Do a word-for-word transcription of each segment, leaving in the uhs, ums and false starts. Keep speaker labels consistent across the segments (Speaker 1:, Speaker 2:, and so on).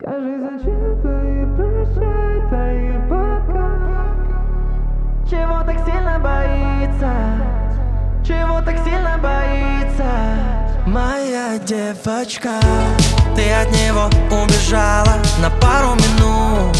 Speaker 1: Скажи, зачем твои прощай, твои пока? Чего так сильно боится? Чего так сильно боится?
Speaker 2: Моя девочка, ты от него убежала на пару минут.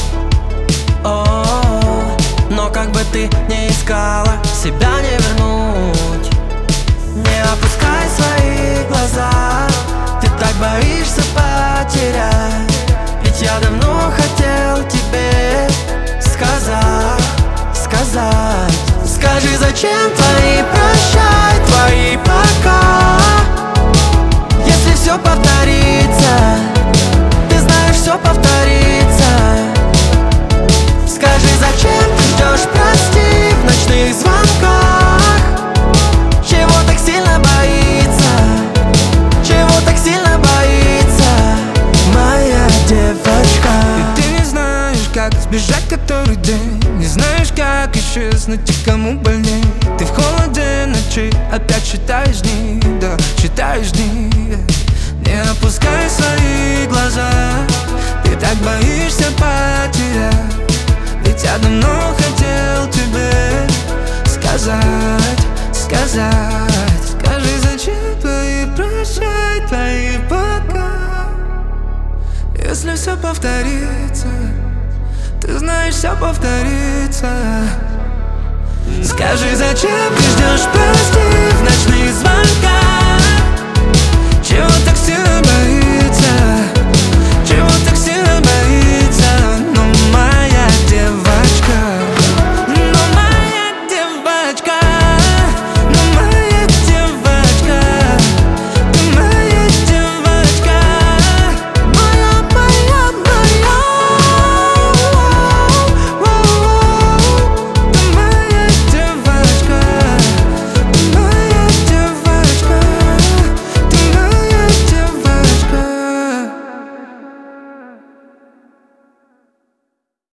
Speaker 2: О, но как бы ты ни искала, себя не вернуть. Не опускай свои глаза, ты так боишься потерять. Ведь я давно хотел тебе сказать, сказать. Скажи, зачем твои прощай, твои пока? Если все повторится, ты знаешь, все повторится. Скажи, зачем ты ждешь прости в ночных звонках? Чего так сильно боится? Чего так сильно боится моя девочка?
Speaker 1: И ты не знаешь, как сбежать который день, не знаешь, как исчезнуть и кому больней. Ты в холоде ночи опять считаешь дни, да, считаешь дни. Не опускай свои глаза, ты так боишься потерять. Ведь я давно хотел тебе сказать, сказать. Скажи, зачем твои прощай, твои пока? Если все повторится, ты знаешь, все повторится. Скажи, зачем ты ждешь прости в ночных звонках? Чего ты